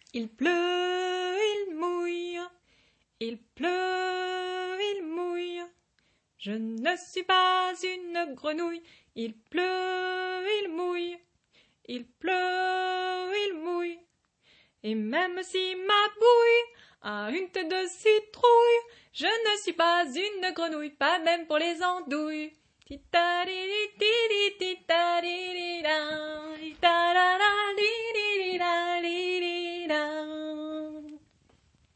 Il pleut, il mouille. Il pleut, il mouille. Je ne suis pas une grenouille. Il pleut, il mouille. Il pleut, il mouille. Et même si ma bouille a une tête de citrouille, je ne suis pas une grenouille, pas même pour les andouilles. Titadididi.